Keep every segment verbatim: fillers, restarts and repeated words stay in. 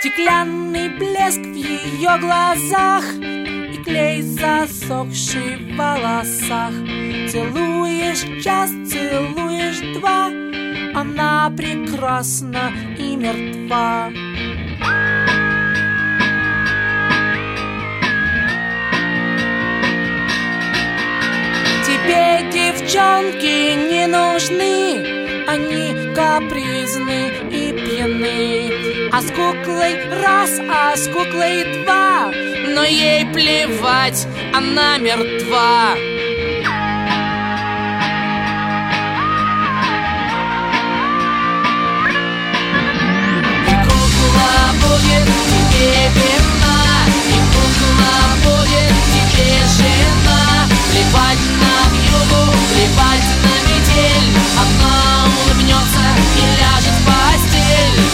Стеклянный блеск в ее глазах и клей, засохший в волосах. Целуешь час, целуешь два, она прекрасна и мертва. Тебе девчонки не нужны, они капризны и пьяны. А с куклой раз, а с куклой два, но ей плевать, она мертва. И кукла будет тебе верна, и кукла будет тебе жена. Плевать на вьюгу, плевать на метель, она улыбнется и ляжет в постель.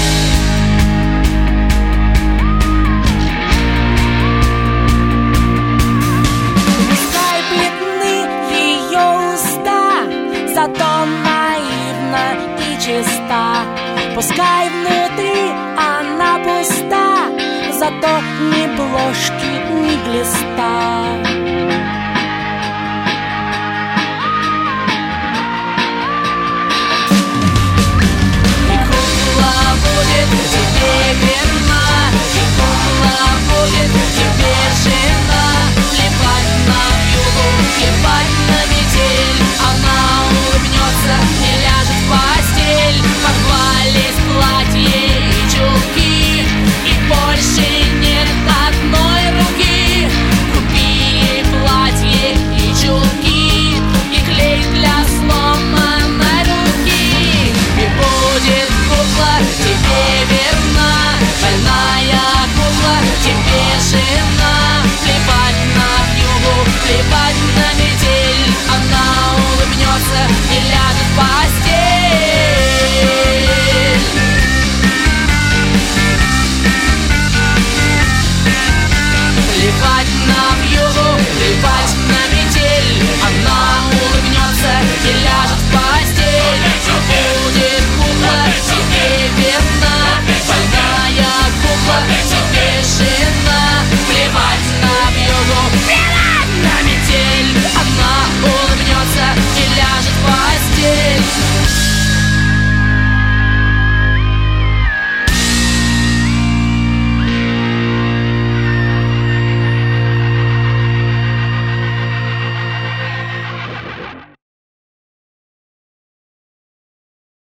Пускай бледны ее уста, зато наивна и чиста. Пускай внутри она пуста, зато ни бложки, ни глиста.